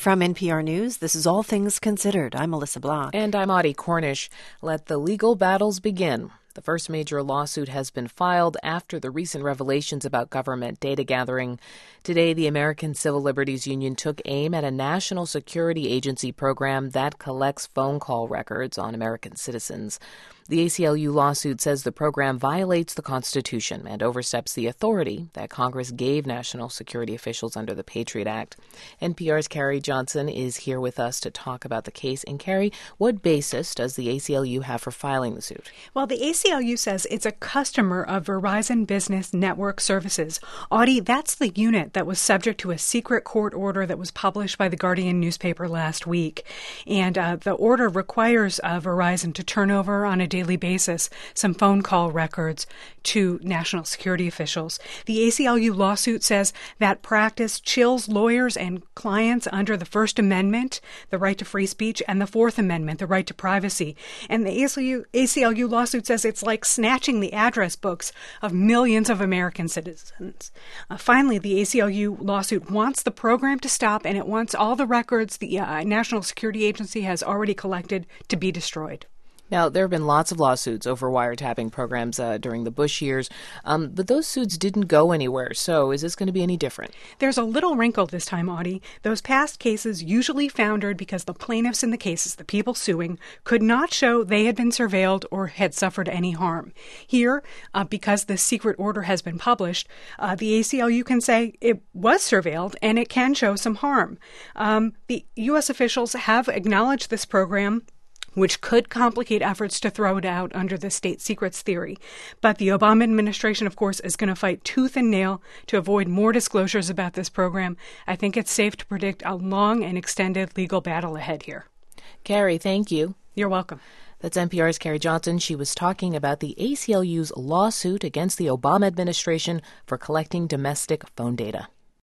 From NPR News, this is All Things Considered. I'm Melissa Block. And I'm Audie Cornish. Let the legal battles begin. The first major lawsuit has been filed after the recent revelations about government data gathering. Today, the American Civil Liberties Union took aim at a national security agency program that collects phone call records on American citizens. The ACLU lawsuit says the program violates the Constitution and oversteps the authority that Congress gave national security officials under the Patriot Act. NPR's Carrie Johnson is here with us to talk about the case. And Carrie, what basis does the ACLU have for filing the suit? Well, the ACLU says it's a customer of Verizon Business Network Services. Audie, that's the unit that was subject to a secret court order that was published by the Guardian newspaper last week. And the order requires Verizon to turn over on a daily basis some phone call records to national security officials. The ACLU lawsuit says that practice chills lawyers and clients under the First Amendment, the right to free speech, and the Fourth Amendment, the right to privacy. And the ACLU lawsuit says it's like snatching the address books of millions of American citizens. Finally, the ACLU lawsuit wants the program to stop, and it wants all the records the National Security Agency has already collected to be destroyed. Now, there have been lots of lawsuits over wiretapping programs during the Bush years, but those suits didn't go anywhere. So is this going to be any different? There's a little wrinkle this time, Audie. Those past cases usually foundered because the plaintiffs in the cases, the people suing, could not show they had been surveilled or had suffered any harm. Here, because the secret order has been published, the ACLU can say it was surveilled and it can show some harm. The U.S. officials have acknowledged this program, which could complicate efforts to throw it out under the state secrets theory. But the Obama administration, of course, is going to fight tooth and nail to avoid more disclosures about this program. I think it's safe to predict a long and extended legal battle ahead here. Carrie, thank you. You're welcome. That's NPR's Carrie Johnson. She was talking about the ACLU's lawsuit against the Obama administration for collecting domestic phone data.